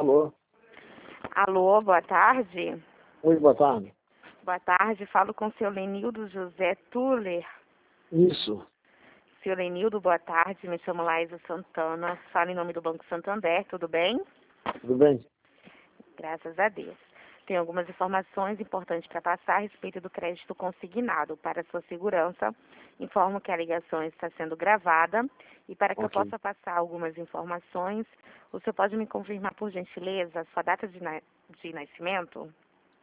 Alô? Alô, boa tarde. Oi, boa tarde. Boa tarde, falo com o seu Lenildo José Tuller. Isso. Seu Lenildo, boa tarde, me chamo Laísa Santana, falo em nome do Banco Santander, tudo bem? Tudo bem? Graças a Deus. Tenho algumas informações importantes para passar a respeito do crédito consignado. Para sua segurança, informo que a ligação está sendo gravada e para que eu Ok. possa passar algumas informações, o senhor pode me confirmar, por gentileza, a sua data de nascimento?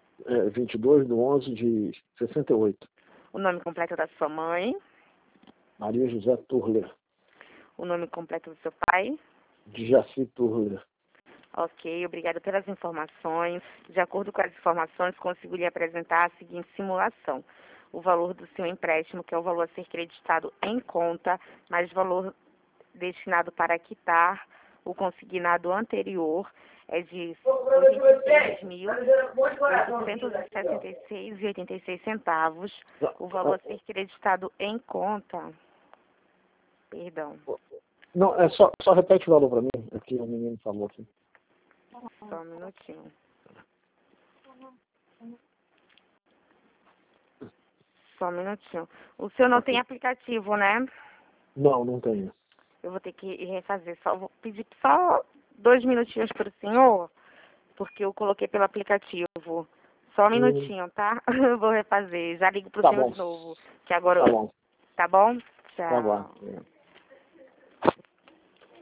22/11/68. O nome completo da sua mãe? Maria José Turler. O nome completo do seu pai? Jaci Turler. Ok, obrigada pelas informações. De acordo com as informações, consigo lhe apresentar a seguinte simulação. O valor do seu empréstimo, que é o valor a ser creditado em conta, mais o valor destinado para quitar o consignado anterior, é de R$ 86.866,86. O valor a ser creditado em conta... Perdão. Não, só repete o valor para mim. Aqui o menino falou aqui. Só um minutinho. Só um minutinho. O senhor não tem aplicativo, né? Não tenho. Eu vou ter que refazer. Vou pedir só 2 minutinhos para o senhor, porque eu coloquei pelo aplicativo. Só um minutinho, tá? Eu vou refazer. Já ligo para o Tá senhor bom. de novo. Que agora... Tá bom. Tá bom? Tá bom. Tchau.